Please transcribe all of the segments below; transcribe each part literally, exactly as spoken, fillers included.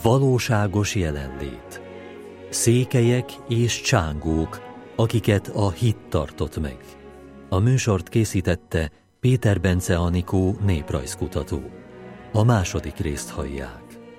Valóságos jelenlét. Székelyek és csángók, akiket a hit tartott meg. A műsort készítette Péter Bence Anikó, néprajzkutató. A második részt hallják.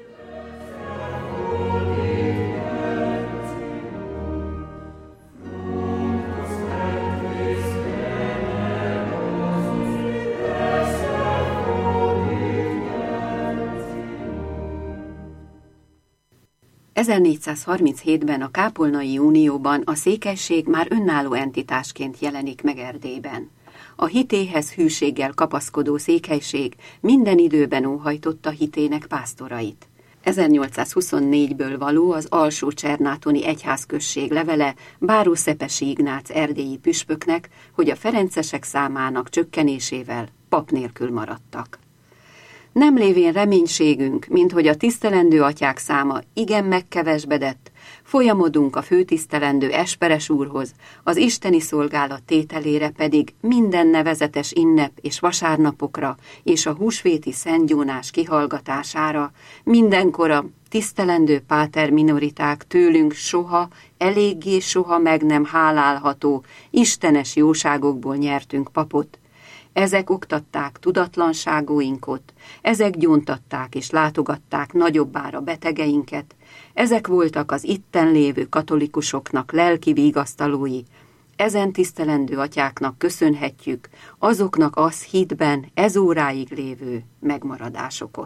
ezernégyszázharminchétben a Kápolnai Unióban a székelység már önálló entitásként jelenik meg Erdélyben. A hitéhez hűséggel kapaszkodó székelység minden időben óhajtotta hitének pásztorait. ezernyolcszázhuszonnégyből való az Alsó-Csernátoni egyházközség levele Báró Szepesi Ignác erdélyi püspöknek, hogy a ferencesek számának csökkenésével pap nélkül maradtak. Nem lévén reménységünk, minthogy a tisztelendő atyák száma igen megkevesbedett, folyamodunk a főtisztelendő Esperes úrhoz, az isteni szolgálat tételére pedig minden nevezetes ünnep és vasárnapokra és a húsvéti szentgyónás kihallgatására, mindenkor a tisztelendő páter minoriták tőlünk soha, eléggé soha meg nem hálálható, istenes jóságokból nyertünk papot. Ezek oktatták tudatlanságóinkat, ezek gyóntatták és látogatták nagyobbára betegeinket, ezek voltak az itten lévő katolikusoknak lelki vigasztalói, ezen tisztelendő atyáknak köszönhetjük azoknak az hitben ez óráig lévő megmaradásokat.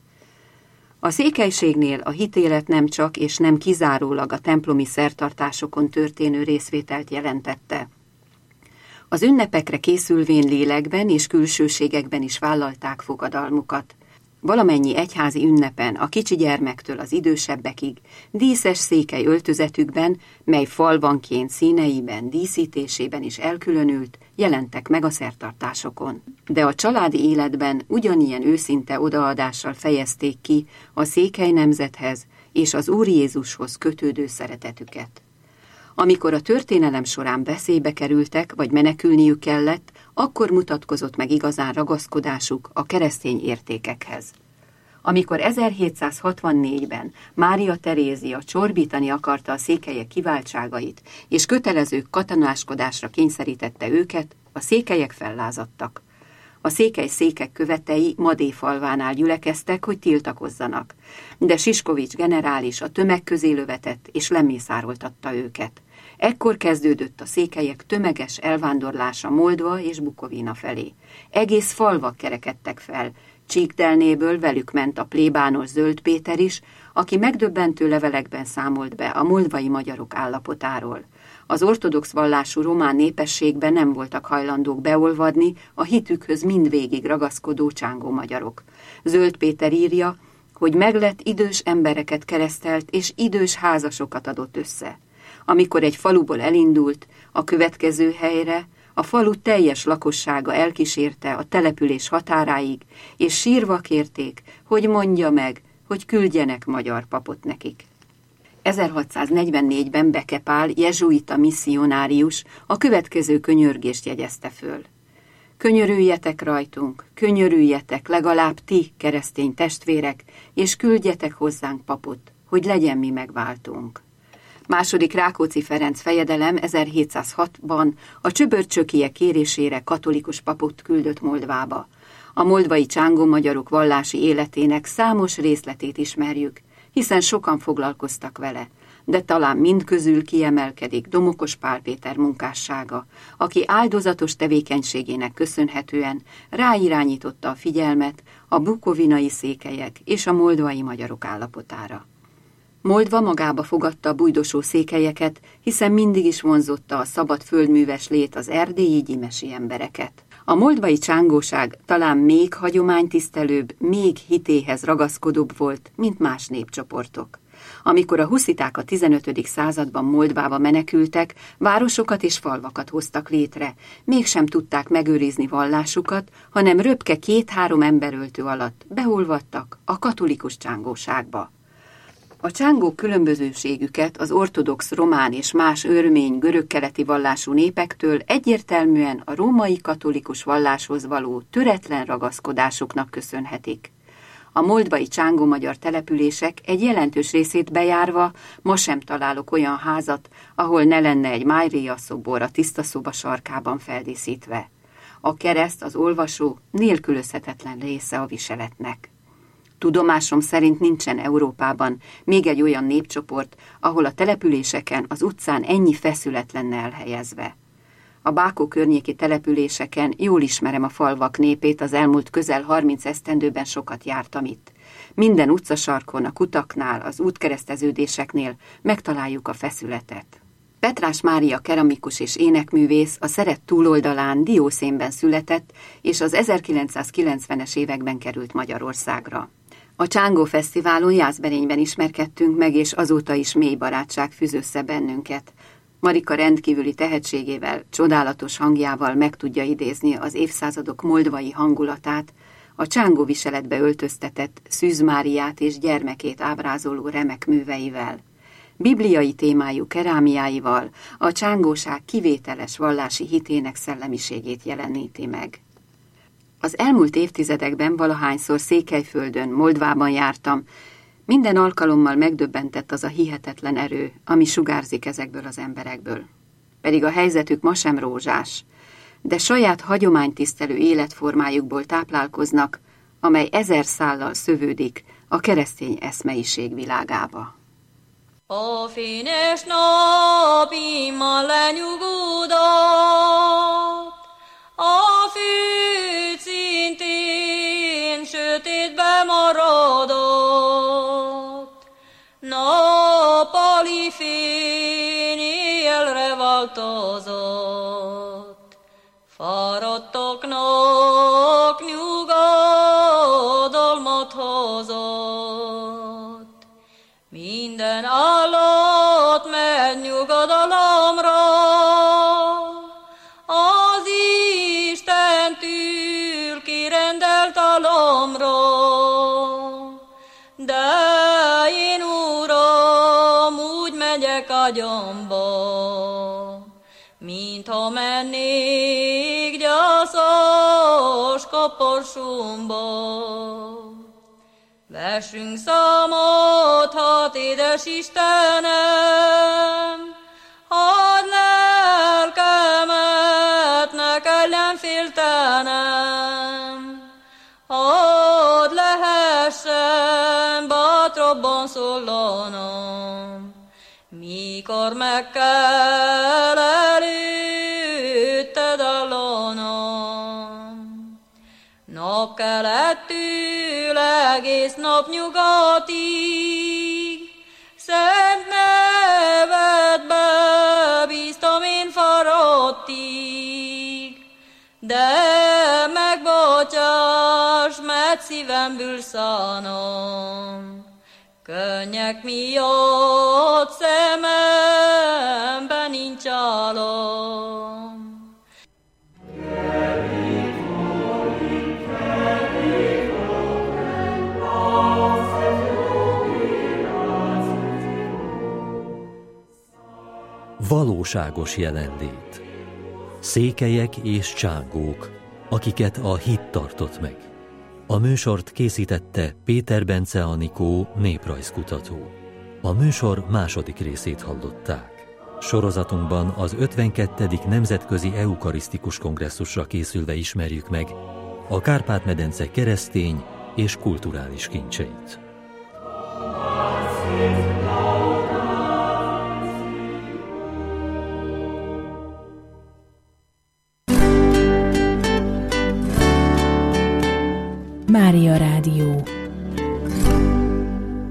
A székelységnél a hitélet nem csak és nem kizárólag a templomi szertartásokon történő részvételt jelentette. Az ünnepekre készülvén lélekben és külsőségekben is vállalták fogadalmukat. Valamennyi egyházi ünnepen, a kicsi gyermektől az idősebbekig, díszes székely öltözetükben, mely falvanként színeiben, díszítésében is elkülönült, jelentek meg a szertartásokon. De a családi életben ugyanilyen őszinte odaadással fejezték ki a székely nemzethez és az Úr Jézushoz kötődő szeretetüket. Amikor a történelem során veszélybe kerültek, vagy menekülniük kellett, akkor mutatkozott meg igazán ragaszkodásuk a keresztény értékekhez. Amikor ezerhétszázhatvannégyben Mária Terézia csorbítani akarta a székelyek kiváltságait, és kötelező katonáskodásra kényszerítette őket, a székelyek fellázadtak. A székely székek követei Madéfalvánál gyülekeztek, hogy tiltakozzanak, de Siskovics generális a tömeg közé lövetett és lemészároltatta őket. Ekkor kezdődött a székelyek tömeges elvándorlása Moldva és Bukovina felé. Egész falvak kerekedtek fel, Csíkdelnéből velük ment a plébános Zöld Péter is, aki megdöbbentő levelekben számolt be a moldvai magyarok állapotáról. Az ortodox vallású román népességben nem voltak hajlandók beolvadni a hitükhöz mindvégig ragaszkodó csángó magyarok. Zöld Péter írja, hogy meglett idős embereket keresztelt és idős házasokat adott össze. Amikor egy faluból elindult, a következő helyre a falu teljes lakossága elkísérte a település határáig, és sírva kérték, hogy mondja meg, hogy küldjenek magyar papot nekik. ezerhatszáznegyvennégyben Beke Pál, jezsuita misszionárius a következő könyörgést jegyezte föl. Könyörüljetek rajtunk, könyörüljetek legalább ti, keresztény testvérek, és küldjetek hozzánk papot, hogy legyen mi megváltunk. Második Rákóczi Ferenc fejedelem ezerhétszázhatban a csöbörcsökiek kérésére katolikus papot küldött Moldvába. A moldvai csángó magyarok vallási életének számos részletét ismerjük, hiszen sokan foglalkoztak vele, de talán mindközül kiemelkedik Domokos Pál Péter munkássága, aki áldozatos tevékenységének köszönhetően ráirányította a figyelmet a bukovinai székelyek és a moldvai magyarok állapotára. Moldva magába fogadta a bújdosó székelyeket, hiszen mindig is vonzotta a szabad földműves lét az erdélyi gyimesi embereket. A moldvai csángóság talán még hagyománytisztelőbb, még hitéhez ragaszkodóbb volt, mint más népcsoportok. Amikor a husziták a tizenötödik században Moldvába menekültek, városokat és falvakat hoztak létre, mégsem tudták megőrizni vallásukat, hanem röpke két-három emberöltő alatt beolvadtak a katolikus csángóságba. A csángók különbözőségüket az ortodox román és más örmény görögkeleti vallású népektől egyértelműen a római katolikus valláshoz való töretlen ragaszkodásuknak köszönhetik. A moldvai csángó-magyar települések egy jelentős részét bejárva ma sem találok olyan házat, ahol ne lenne egy Mária szobor a tiszta szoba sarkában feldíszítve. A kereszt, az olvasó nélkülözhetetlen része a viseletnek. Tudomásom szerint nincsen Európában még egy olyan népcsoport, ahol a településeken, az utcán ennyi feszület lenne elhelyezve. A Bákó környéki településeken jól ismerem a falvak népét, az elmúlt közel harminc esztendőben sokat jártam itt. Minden utcasarkon, a kutaknál, az útkereszteződéseknél megtaláljuk a feszületet. Petrás Mária keramikus és énekművész a Szeret túloldalán Diószénben született, és az ezerkilencszázkilencvenes években került Magyarországra. A Csángó Fesztiválon Jászberényben ismerkedtünk meg, és azóta is mély barátság fűz össze bennünket. Marika rendkívüli tehetségével, csodálatos hangjával meg tudja idézni az évszázadok moldvai hangulatát, a csángó viseletbe öltöztetett Szűz Máriát és gyermekét ábrázoló remek műveivel. Bibliai témájú kerámiáival a csángóság kivételes vallási hitének szellemiségét jeleníti meg. Az elmúlt évtizedekben valahányszor Székelyföldön, Moldvában jártam, minden alkalommal megdöbbentett az a hihetetlen erő, ami sugárzik ezekből az emberekből. Pedig a helyzetük ma sem rózsás, de saját hagyománytisztelő életformájukból táplálkoznak, amely ezer szállal szövődik a keresztény eszmeiség világába. A fényes napimmal lenyugodott, a fűt szintén sötétbe maradott, nappali fény éjjelre változott, fáradtaknak nyugodalmat hozott. Minden állat megy nyugodalomra, az Istentől kirendelt álomra. De én, Uram, úgy megyek agyamba, mintha mennék gyászos kaporsomba. Vessünk számot, hát édes Istenem, hadd lelkemet ne kelljen féltenem, hadd lehessen bátrabban szóllanom, mikor meg kell előtted állanom. Napkelettől egész nap nyugatig, szent nevedbe bíztam én fáradtig, de megbocsáss, mert szívemből szánom, könnyek miatt szememben nincs álom. Valóságos jelenlét. Székelyek és csángók, akiket a hit tartott meg. A műsort készítette Péter Bence Anikó, néprajzkutató. A műsor második részét hallották. Sorozatunkban az ötvenkettedik Nemzetközi Eukarisztikus Kongresszusra készülve ismerjük meg a Kárpát-medence keresztény és kulturális kincseit. Mária Rádió.